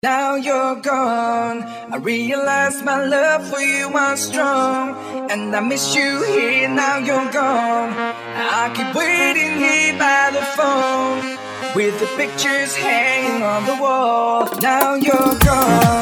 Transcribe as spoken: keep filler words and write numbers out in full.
Now you're gone. I realize my love for you was strong, and I miss you here. Now you're gone. I keep waiting here by the phone with the pictures hanging on the wall. Now you're gone.